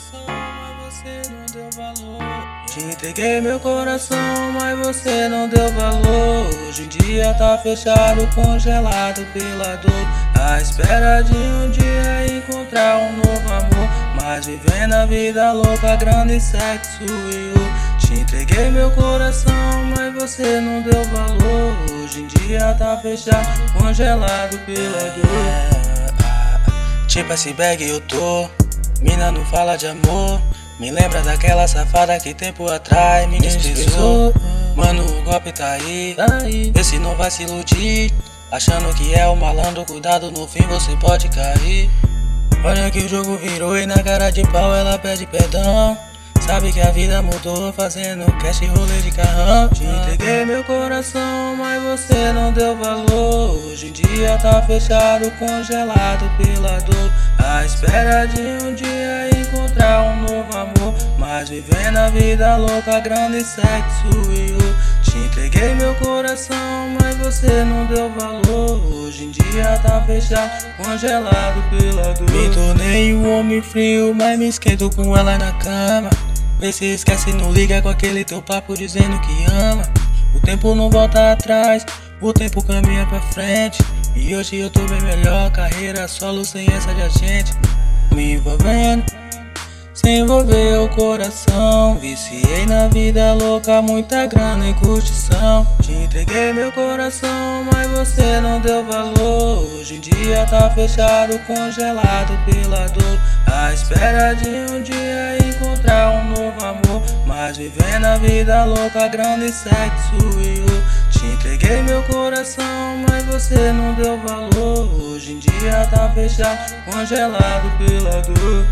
coração, mas você não deu valor. Te entreguei meu coração, mas você não deu valor. Hoje em dia tá fechado, congelado pela dor, à espera de um dia encontrar um novo amor. Mas vivendo a vida louca, grande sexo e o. Te entreguei meu coração, mas você não deu valor. Hoje em dia tá fechado, congelado pela dor. Tipo esse bag eu tô, mina não fala de amor. Me lembra daquela safada que tempo atrás me desprezou. Mano, o golpe tá aí, vê se não vai se iludir, achando que é o malandro, cuidado, no fim você pode cair. Olha que o jogo virou e na cara de pau ela pede perdão. Sabe que a vida mudou, fazendo cash e rolê de carrão. Te entreguei meu coração, mas você não deu valor. Hoje em dia tá fechado, congelado pela dor, à espera de um dia encontrar um novo amor. Mas vivendo a vida louca, grande sexo e o. Te entreguei meu coração, mas você não deu valor. Hoje em dia tá fechado, congelado pela dor. Me tornei um homem frio, mas me esquento com ela na cama. Vê se esquece e não liga com aquele teu papo dizendo que ama. O tempo não volta atrás, o tempo caminha pra frente. E hoje eu tô bem melhor, carreira solo sem essa de agente. Me envolvendo, sem envolver o coração. Viciei na vida louca, muita grana e curtição. Te entreguei meu coração, mas você não deu valor. Hoje em dia tá fechado, congelado pela dor, à espera de um dia encontrar um novo amor. Mas vivendo a vida louca, grande sexo e o. Te entreguei meu coração, mas você não deu valor. Hoje em dia tá fechado, congelado pela dor.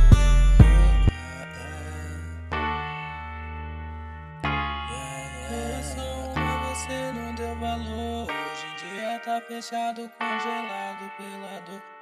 Mas você não deu valor. Hoje em dia tá fechado, congelado pela dor.